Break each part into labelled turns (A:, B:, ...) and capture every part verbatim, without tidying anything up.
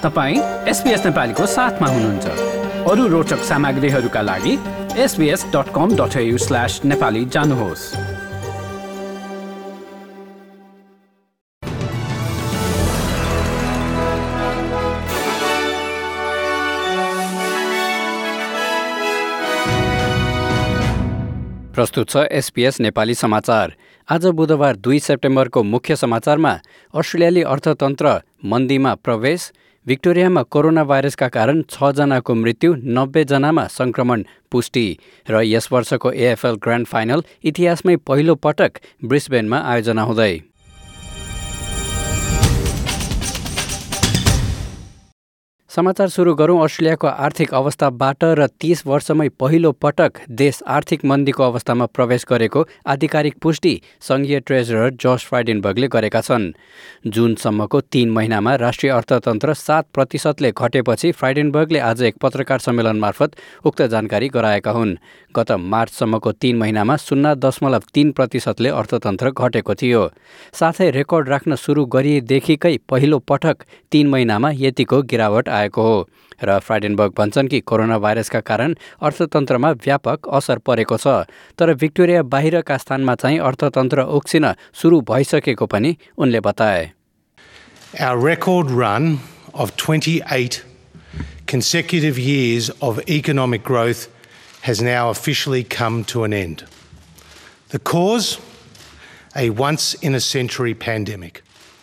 A: तपाईँ एसबीएस नेपालीको साथमा हुनुहुन्छ। अरू रोचक सामग्रीहरूका लागि SBS dot com dot AU slash Nepali जानुहोस्। प्रस्तुत छ एसबीएस नेपाली समाचार। आज बुधबार दुई सेप्टेम्बरको मुख्य समाचारमा अस्ट्रेलियाली अर्थतन्त्र मन्दीमा प्रवेश, भिक्टोरियामा कोरोना भाइरसका कारण छ जनाको मृत्यु, नब्बे जनामा संक्रमण पुष्टि र यस वर्षको एएफएल ग्रान्ड फाइनल इतिहासमै पहिलो पटक ब्रिस्बेनमा आयोजना हुँदै। समाचार सुरु गरौँ अस्ट्रेलियाको आर्थिक अवस्थाबाट र तीस वर्षमै पहिलो पटक देश आर्थिक मन्दीको अवस्थामा प्रवेश गरेको आधिकारिक पुष्टि संघीय ट्रेजरर जोश फ्राइडेनबर्गले गरेका छन्। जुनसम्मको तीन महिनामा राष्ट्रिय अर्थतन्त्र सात प्रतिशतले घटेपछि फ्राइडेनबर्गले आज एक पत्रकार सम्मेलन मार्फत उक्त जानकारी गराएका हुन्। गत मार्चसम्मको तीन महिनामा शून्य दशमलव तीन प्रतिशतले अर्थतन्त्र घटेको थियो। साथै रेकर्ड राख्न सुरु गरिएदेखिकै पहिलो पटक तीन महिनामा यतिको गिरावट आएको हो र फ्राइडेनबर्ग भन्छन् कि कोरोना भाइरसका कारण अर्थतन्त्रमा व्यापक असर परेको छ, तर भिक्टोरिया बाहिरका स्थानमा चाहिँ अर्थतन्त्र उक्सिन सुरु भइसकेको पनि उनले बताए।
B: Our record run of twenty-eight consecutive years of economic growth has now officially come to an end. The cause? A once-in-a-century pandemic.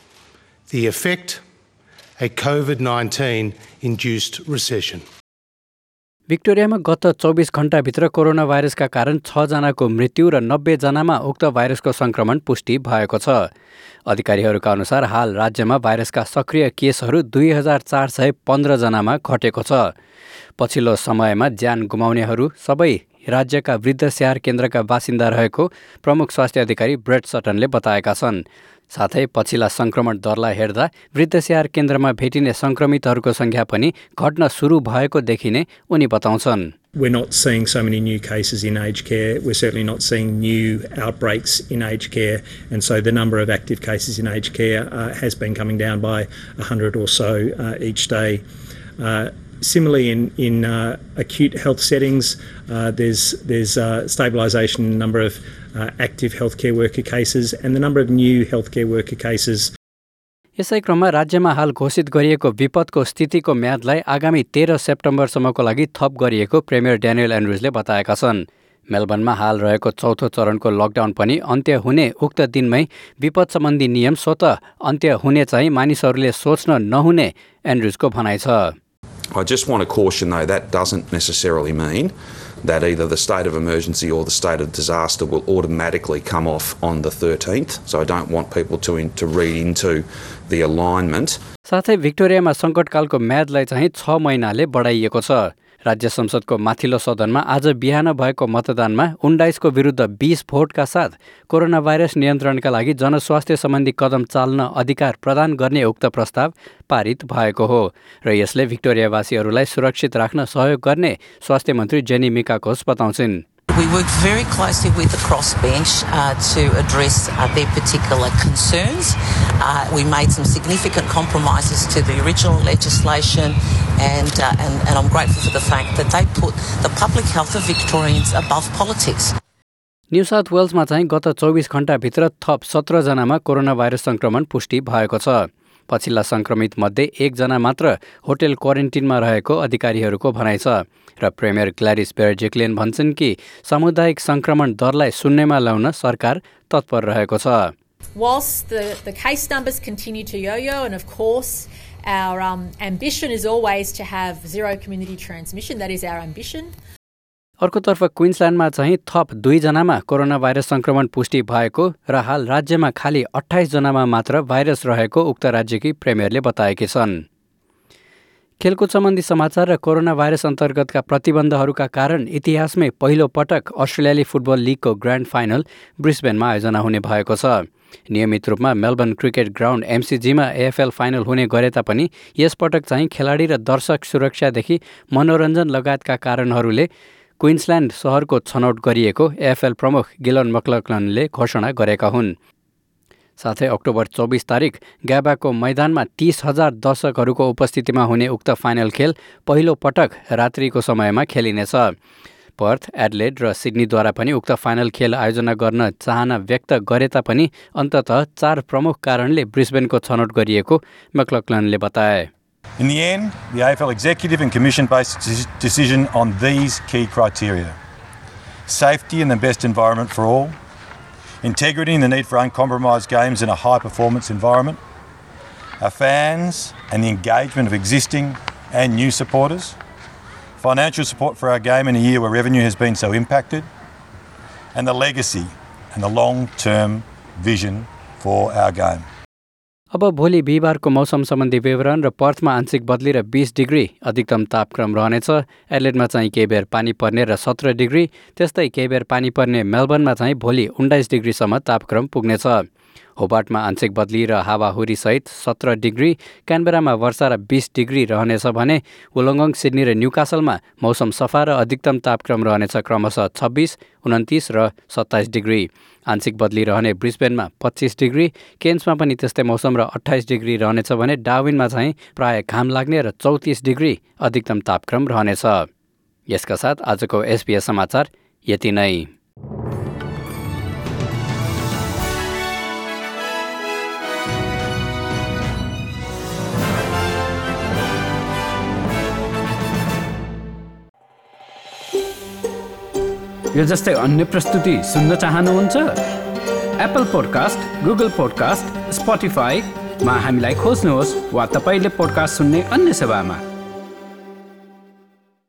B: The effect? A COVID nineteen induced recession.
A: भिक्टोरियामा गत चौबिस घण्टाभित्र कोरोना भाइरसका कारण छ जनाको मृत्यु र नब्बे जनामा उक्त भाइरसको संक्रमण पुष्टि भएको छ। अधिकारीहरूका अनुसार हाल राज्यमा भाइरसका सक्रिय केसहरू दुई हजार चार सय पन्ध्र जनामा घटेको छ। पछिल्लो समयमा ज्यान गुमाउनेहरू सबै राज्यका वृद्ध स्याहार केन्द्रका बासिन्दा रहेको प्रमुख स्वास्थ्य अधिकारी ब्रेट सटनले बताएका छन्। साथै पछिल्ला संक्रमण दरलाई हेर्दा वृद्ध स्याहार केन्द्रमा भेटिने संक्रमितहरूको संख्या पनि घट्न सुरु भएको देखिने उनी बताउँछन्।
C: We're not seeing so many new cases in aged care. We're certainly not seeing new outbreaks in aged care. And so the number of active cases in aged care uh, has been coming down by one hundred or so uh, each day. Uh, Similarly, in in uh, acute health settings, uh, there's there's uh, stabilisation in the number of uh, active healthcare worker cases and the number of new healthcare worker cases.
A: यसै क्रममा राज्यमा हाल घोषित गरिएको विपदको स्थितिको म्यादलाई आगामी तेह्र सेप्टेम्बरसम्मको लागि थप गरिएको प्रेमियर ड्यानियल एन्ड्रुजले बताएका छन्। मेलबर्नमा हाल रहेको चौथो चरणको लकडाउन पनि अन्त्य हुने उक्त दिनमै विपद सम्बन्धी नियम स्वतः अन्त्य हुने चाहिँ मानिसहरूले सोच्न नहुने एन्ड्रुजको भनाइ छ।
D: I just want to caution, though, that doesn't necessarily mean that either the state of emergency or the state of disaster will automatically come off on the thirteenth. So I don't want people to in, to read into the alignment.
A: साथै भिक्टोरियामा सङ्कटकालको म्यादलाई चाहिँ छ महिनाले बढाइएको छ। राज्य संसदको माथिल्लो सदनमा आज बिहान भएको मतदानमा उन्नाइसको विरुद्ध बीस भोटका साथ कोरोना भाइरस नियन्त्रणका लागि जनस्वास्थ्य सम्बन्धी कदम चाल्न अधिकार प्रदान गर्ने उक्त प्रस्ताव पारित भएको हो र यसले भिक्टोरियावासीहरूलाई सुरक्षित राख्न सहयोग गर्ने स्वास्थ्य मन्त्री जेनी मिकाकोस बताउँछिन्।
E: We worked very closely with the crossbench uh, to address uh, their particular concerns. Uh, we made some significant compromises to the original legislation, and, uh, and, and I'm grateful for the fact that they put the public health of Victorians above politics.
A: New South वेल्समा चाहिँ गत चौबिस घण्टाभित्र थप सत्र जनामा corona virus संक्रमण पुष्टि भएको छ। पछिल्ला संक्रमित मध्ये एकजना मात्र होटल क्वारेन्टिनमा रहेको अधिकारीहरूको भनाइ छ र प्रेमियर ग्ल्याडिस बेर्जिक्लेन भन्छन् कि सामुदायिक संक्रमण दरलाई शून्यमा ल्याउन सरकार तत्पर रहेको छ।
F: Whilst the, the case numbers continue to yo-yo, and of course our um, ambition is always to have zero community transmission, that is our ambition.
A: अर्कोतर्फ क्विन्सल्यान्डमा चाहिँ थप दुईजनामा कोरोना भाइरस संक्रमण पुष्टि भएको र हाल राज्यमा खालि अट्ठाइस जनामा मात्र भाइरस रहेको उक्त राज्यकी प्रेमियरले बताएकी छन्। खेलकुद सम्बन्धी समाचार र कोरोना भाइरस अन्तर्गतका प्रतिबन्धहरूका कारण इतिहासमै पहिलो पटक अस्ट्रेलियाली फुटबल लिगको ग्रान्ड फाइनल ब्रिस्बेनमा आयोजना हुने भएको छ। नियमित रूपमा मेलबर्न क्रिकेट ग्राउन्ड एमसीजीमा एएफएल फाइनल हुने गरे तापनि यसपटक चाहिँ खेलाडी र दर्शक सुरक्षादेखि मनोरञ्जन लगायतका कारणहरूले क्विन्सल्यान्ड सहरको छनौट गरिएको एएफएल प्रमुख गिलन मक्लकलनले घोषणा गरेका हुन्। साथै अक्टोबर चौबिस तारिक ग्याबाको मैदानमा तीस हजार दर्शकहरूको उपस्थितिमा हुने उक्त फाइनल खेल पहिलो पटक रात्रिको समयमा खेलिनेछ। पर्थ, एडलेड र सिडनीद्वारा पनि उक्त फाइनल खेल आयोजना गर्न चाहना व्यक्त गरे तापनि अन्ततः चार प्रमुख कारणले ब्रिस्बेनको छनौट गरिएको मैक्लकलनले बताए।
G: In the end, the A F L Executive and Commission based a decision on these key criteria: safety and the best environment for all, integrity and the need for uncompromised games in a high-performance environment, our fans and the engagement of existing and new supporters, financial support for our game in a year where revenue has been so impacted, and the legacy and the long-term vision for our game.
A: अब भोलि बिहिबारको मौसम सम्बन्धी विवरण र पर्थमा आंशिक बदली र बीस डिग्री अधिकतम तापक्रम रहनेछ। एडलेडमा चाहिँ केही बेर पानी पर्ने र सत्र डिग्री, त्यस्तै केही बेर पानी पर्ने मेलबर्नमा चाहिँ भोलि उन्नाइस डिग्रीसम्म तापक्रम पुग्नेछ। होबार्टमा आंशिक बदली र हावाहुरी सहित सत्र डिग्री, क्यानबेरामा वर्षा र बीस डिग्री रहनेछ भने वुलङ्गङ, सिडनी र न्युकासलमा मौसम सफा र अधिकतम तापक्रम रहनेछ क्रमशः छब्बिस, उन्तिस र सत्ताइस डिग्री। आंशिक बदली रहने ब्रिस्बेनमा पच्चिस डिग्री, केन्समा पनि त्यस्तै मौसम र अट्ठाइस डिग्री रहनेछ भने डार्विनमा चाहिँ प्राय घाम लाग्ने र चौतिस डिग्री अधिकतम तापक्रम रहनेछ। यसका साथ आजको एसबीएस समाचार यति नै। यो जस्तै अन्य प्रस्तुति सुन्न चाहनुहुन्छ? एप्पल पोडकास्ट, गुगल पोडकास्ट, स्पोटिफाईमा हामीलाई खोज्नुहोस् वा तपाईले पोडकास्ट सुन्ने अन्य सेवामा।